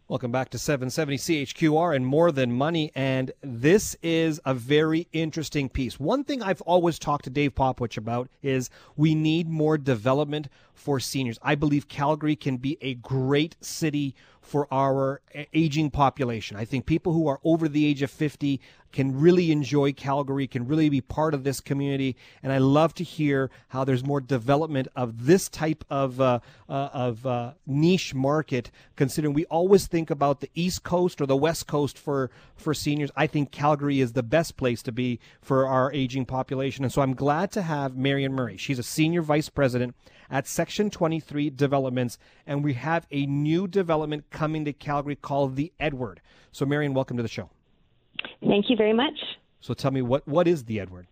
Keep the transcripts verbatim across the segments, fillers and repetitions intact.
Welcome back to seven seventy C H Q R and More Than Money, and this is a very interesting piece. One thing I've always talked to Dave Popowich about is we need more development for seniors. I believe Calgary can be a great city for our aging population. I think people who are over the age of fifty can really enjoy Calgary, can really be part of this community, and I love to hear how there's more development of this type of uh, uh, of uh, niche market, considering we always think about the East Coast or the West Coast for, for seniors. I think Calgary is the best place to be for our aging population, and so I'm glad to have Marion Murray. She's a Senior Vice President at Section twenty-three Developments, and we have a new development coming to Calgary called the Edward. So, Marion, welcome to the show. Thank you very much. So tell me, what, what is the Edward?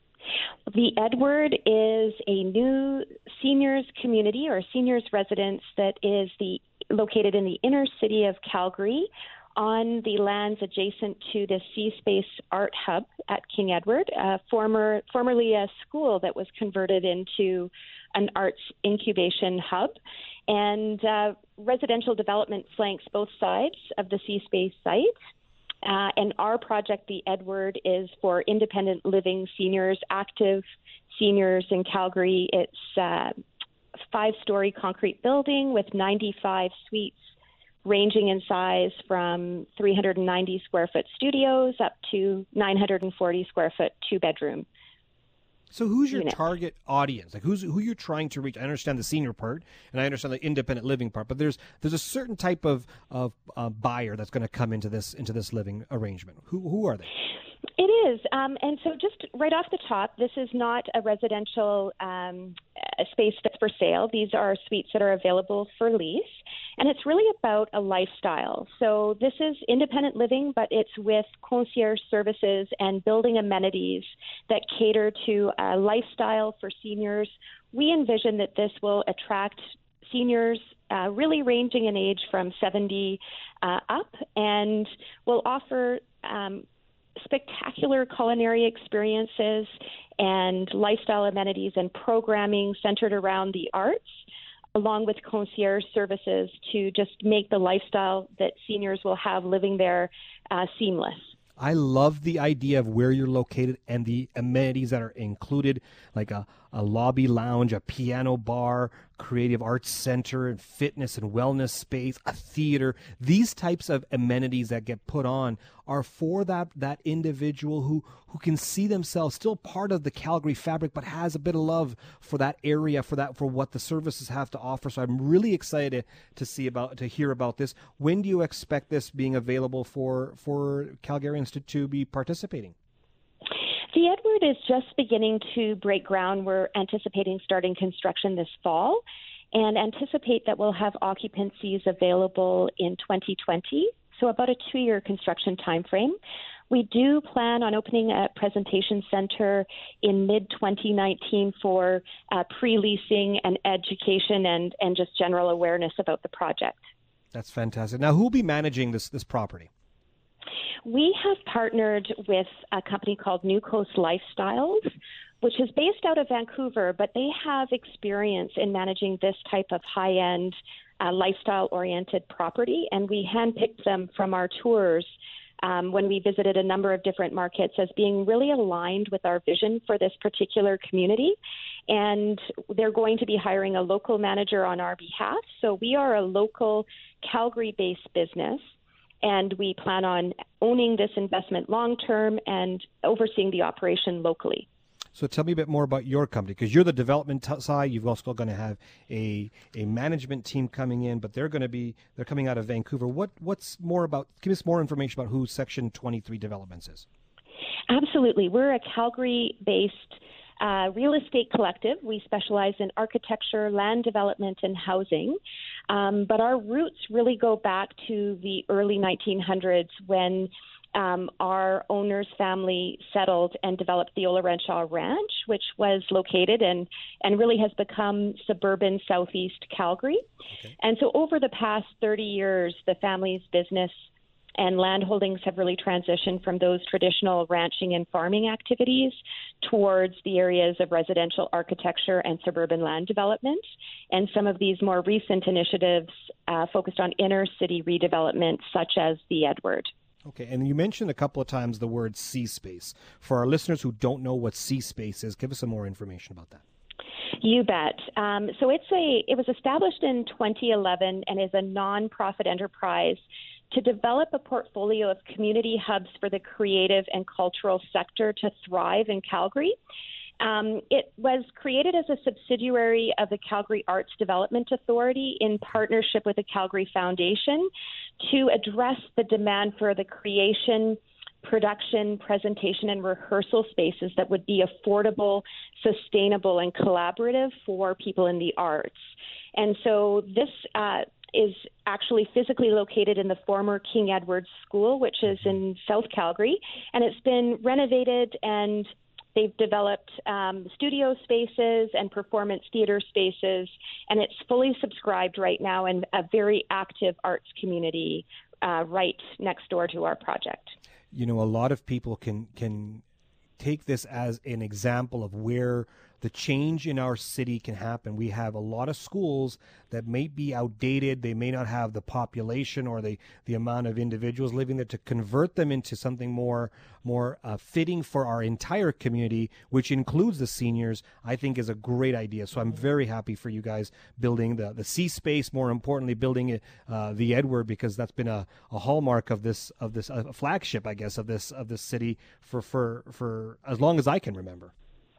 The Edward is a new seniors community or seniors residence that is the located in the inner city of Calgary on the lands adjacent to the C-Space Art Hub at King Edward, uh, former, formerly a school that was converted into an arts incubation hub. And uh, residential development flanks both sides of the C-Space site. Uh, and our project, the Edward, is for independent living seniors, active seniors in Calgary. It's a five-story concrete building with ninety-five suites, ranging in size from three hundred ninety square foot studios up to nine hundred forty square foot two-bedroom. So who's your units. target audience? Like who's who you're trying to reach? I understand the senior part, and I understand the independent living part, but there's there's a certain type of of uh, buyer that's going to come into this into this living arrangement. Who who are they? It is, um, and so just right off the top, this is not a residential um, a space that's for sale. These are suites that are available for lease, and it's really about a lifestyle. So this is independent living, but it's with concierge services and building amenities that cater to a lifestyle for seniors. We envision that this will attract seniors uh, really ranging in age from seventy uh, up, and will offer um, spectacular culinary experiences and lifestyle amenities and programming centered around the arts, along with concierge services to just make the lifestyle that seniors will have living there uh, seamless. I love the idea of where you're located and the amenities that are included, like a, a lobby lounge, a piano bar, creative arts center, and fitness and wellness space, a theater. These types of amenities that get put on are for that that individual who, who can see themselves still part of the Calgary fabric, but has a bit of love for that area, for that for what the services have to offer. So I'm really excited to see about to hear about this. When do you expect this being available for for Calgarians to, to be participating? The Edward is just beginning to break ground. We're anticipating starting construction this fall and anticipate that we'll have occupancies available in twenty twenty, so about a two-year construction timeframe. We do plan on opening a presentation center in mid twenty nineteen for uh, pre-leasing and education and, and just general awareness about the project. That's fantastic. Now, who will be managing this this property? We have partnered with a company called New Coast Lifestyles, which is based out of Vancouver, but they have experience in managing this type of high-end, uh, lifestyle-oriented property, and we handpicked them from our tours um, when we visited a number of different markets as being really aligned with our vision for this particular community. And they're going to be hiring a local manager on our behalf. So we are a local Calgary-based business, and we plan on owning this investment long-term and overseeing the operation locally. So tell me a bit more about your company, because you're the development t- side. You've also going to have a a management team coming in, but they're going to be they're coming out of Vancouver. What what's more about? Give us more information about who Section twenty-three Developments is. Absolutely, we're a Calgary-based Uh, real estate collective. We specialize in architecture, land development, and housing. Um, but our roots really go back to the early nineteen hundreds when um, our owner's family settled and developed the Ola Renshaw Ranch, which was located and, and really has become suburban southeast Calgary. Okay. And so over the past thirty years, the family's business and land holdings have really transitioned from those traditional ranching and farming activities towards the areas of residential architecture and suburban land development. And some of these more recent initiatives uh, focused on inner city redevelopment, such as the Edward. Okay, and you mentioned a couple of times the word C-Space. For our listeners who don't know what C-Space is, give us some more information about that. You bet. Um, so it's a it was established in twenty eleven and is a nonprofit enterprise to develop a portfolio of community hubs for the creative and cultural sector to thrive in Calgary. Um, it was created as a subsidiary of the Calgary Arts Development Authority in partnership with the Calgary Foundation to address the demand for the creation, production, presentation, and rehearsal spaces that would be affordable, sustainable, and collaborative for people in the arts. And so this uh, is actually physically located in the former King Edward School, which is in South Calgary, and it's been renovated, and they've developed um, studio spaces and performance theater spaces, and it's fully subscribed right now in a very active arts community uh, right next door to our project. You know, a lot of people can can take this as an example of where the change in our city can happen. We have a lot of schools that may be outdated. They may not have the population or the, the amount of individuals living there to convert them into something more more uh, fitting for our entire community, which includes the seniors, I think is a great idea. So I'm very happy for you guys building the, the C-Space, more importantly, building it, uh, the Edward, because that's been a, a hallmark of this, of this a flagship, I guess, of this of this city for, for, for as long as I can remember.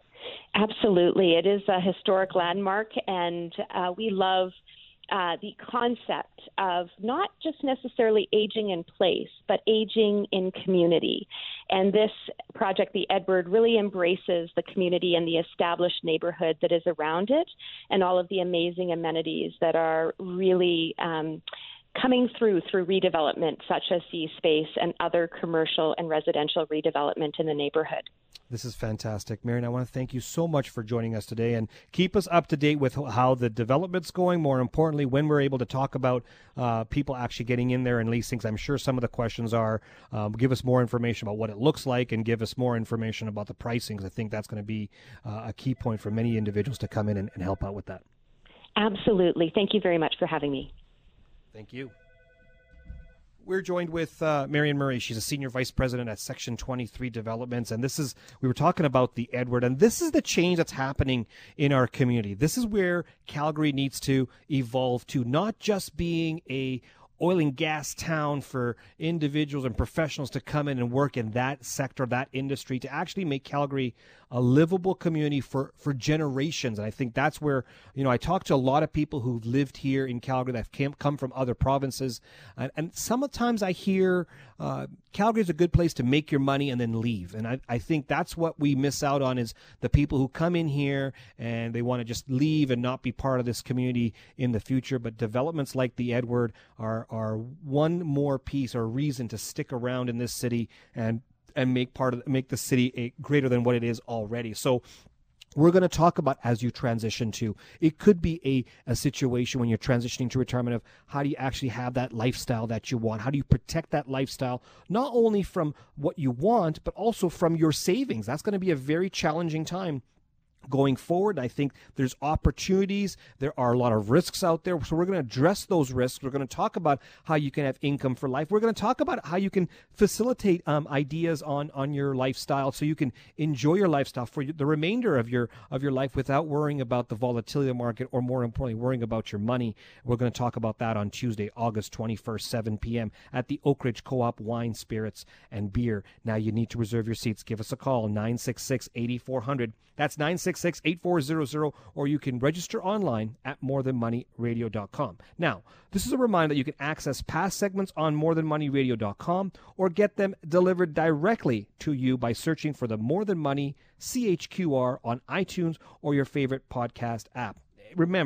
Absolutely. It is a historic landmark, and uh, we love uh, the concept of not just necessarily aging in place, but aging in community. And this project, the Edward, really embraces the community and the established neighborhood that is around it and all of the amazing amenities that are really um, coming through through redevelopment, such as C-Space and other commercial and residential redevelopment in the neighborhood. This is fantastic. Marion, I want to thank you so much for joining us today, and keep us up to date with how the development's going. More importantly, when we're able to talk about uh, people actually getting in there and leasing, because I'm sure some of the questions are, um, give us more information about what it looks like and give us more information about the pricing, because I think that's going to be uh, a key point for many individuals to come in and, and help out with that. Absolutely. Thank you very much for having me. Thank you. We're joined with uh, Marion Murray. She's a senior vice president at Section twenty-three Developments. And this is, we were talking about the Edward, and this is the change that's happening in our community. This is where Calgary needs to evolve to, not just being a oil and gas town for individuals and professionals to come in and work in that sector, that industry, to actually make Calgary a livable community for, for generations. And I think that's where, you know, I talk to a lot of people who've lived here in Calgary that have come from other provinces. And, and sometimes I hear uh, Calgary is a good place to make your money and then leave. And I, I think that's what we miss out on, is the people who come in here and they want to just leave and not be part of this community in the future. But developments like the Edward are, are one more piece or reason to stick around in this city and and make part of make the city a, greater than what it is already. So we're going to talk about, as you transition to, it could be a, a situation when you're transitioning to retirement, of how do you actually have that lifestyle that you want? How do you protect that lifestyle, not only from what you want, but also from your savings? That's going to be a very challenging time going forward. I think there's opportunities. There are a lot of risks out there. So we're going to address those risks. We're going to talk about how you can have income for life. We're going to talk about how you can facilitate um, ideas on, on your lifestyle, so you can enjoy your lifestyle for the remainder of your of your life without worrying about the volatility of the market, or more importantly, worrying about your money. We're going to talk about that on Tuesday, August twenty-first, seven p.m. at the Oak Ridge Co-op Wine, Spirits, and Beer. Now you need to reserve your seats. Give us a call, nine six six, eight four zero zero. That's nine six six, eight four zero zero, or you can register online at more than money radio dot com. Now, this is a reminder that you can access past segments on more than money radio dot com, or get them delivered directly to you by searching for the More Than Money C H Q R on iTunes or your favorite podcast app. Remember,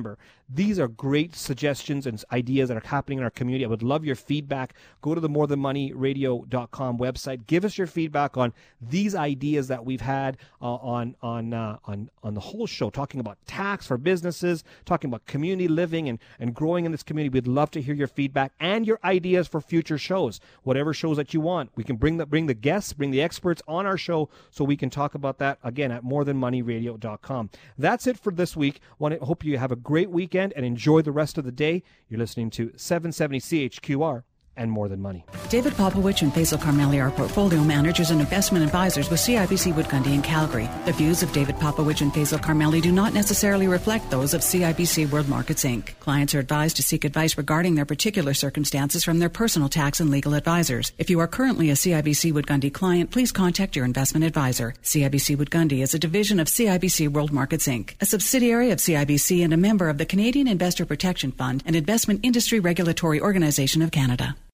These are great suggestions and ideas that are happening in our community. I would love your feedback. Go to the more than money radio dot com website. Give us your feedback on these ideas that we've had uh, on on uh, on on the whole show, talking about tax for businesses, talking about community living and, and growing in this community. We'd love to hear your feedback and your ideas for future shows. Whatever shows that you want, we can bring the bring the guests, bring the experts on our show so we can talk about that again at more than money radio dot com. That's it for this week. Want to hope you have a great weekend and enjoy the rest of the day. You're listening to seven seventy C H Q R and More Than Money. David Popowich and Faisal Carmeli are portfolio managers and investment advisors with C I B C Wood Gundy in Calgary. The views of David Popowich and Faisal Carmeli do not necessarily reflect those of C I B C World Markets Incorporated. Clients are advised to seek advice regarding their particular circumstances from their personal tax and legal advisors. If you are currently a C I B C Wood Gundy client, please contact your investment advisor. C I B C Wood Gundy is a division of C I B C World Markets Incorporated, a subsidiary of C I B C and a member of the Canadian Investor Protection Fund and Investment Industry Regulatory Organization of Canada.